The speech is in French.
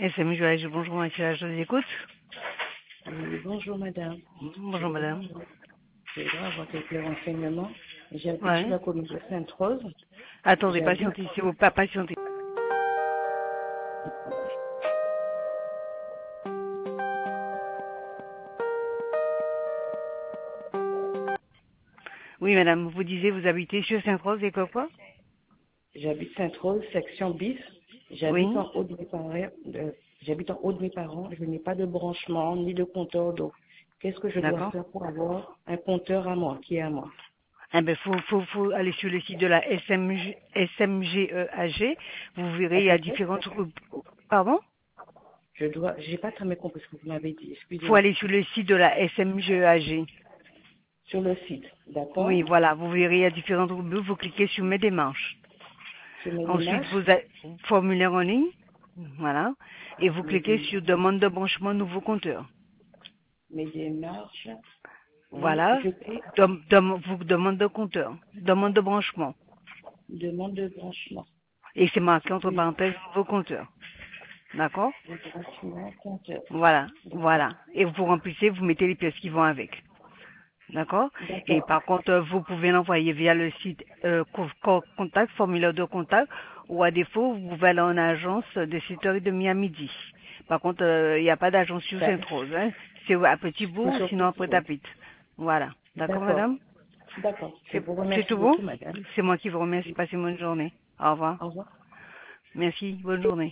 SM Joël, bonjour, monsieur, je vous écoute. Oui, bonjour madame. Je Bonjour, voudrais madame. avoir, je voudrais avoir quelques renseignements. J'habite sur Ouais. la commune de Sainte-Rose. Attendez, J'habite. patientez, s'il vous plaît, patientez. Oui, madame, vous disiez, vous habitez chez Sainte-Rose et quoi? J'habite Sainte-Rose, section bis. J'habite Oui. en haut de mes parents. J'habite en haut de mes parents. Je n'ai pas de branchement ni de compteur d'eau. Qu'est-ce que je dois D'accord. faire pour avoir un compteur à moi, qui est à moi? Eh ben, faut aller sur le site de la SMGEAG. Vous verrez, il y a Attendez, différentes... Pardon? j'ai pas très bien compris ce que vous m'avez dit. Faut Excusez-moi. aller sur le site de la SMGEAG. Sur le site, Oui, d'accord? voilà, vous verrez, il y a différentes rubriques, vous cliquez sur mes démarches. Sur mes Ensuite, démarches, vous avez formulaire en ligne, voilà, et vous mes cliquez sur démarches, demande de branchement nouveau compteur. mes démarches, et Voilà, je clique vous demande de compteur, demande de branchement. demande de branchement. Et c'est marqué entre Oui, parenthèses nouveau compteur. D'accord? le branchement compteur. Voilà, D'accord. voilà. Et vous remplissez, vous mettez les pièces qui vont avec. D'accord? Et D'accord. par contre, vous pouvez l'envoyer via le site contact, formulaire de contact, ou à défaut, vous pouvez aller en agence de 7h30 à midi. Par contre, il n'y a pas d'agence sur Ça- Sainte-Rose. Hein. C'est à C'est Petit-Bourg, sur sinon après Sainte-Rose. Tapite. Voilà. D'accord, D'accord. madame? D'accord. Je vous C'est remercie tout bon? beaucoup, madame. C'est moi qui vous remercie. Passez une bonne journée. Au revoir. Au revoir. Merci. Bonne journée.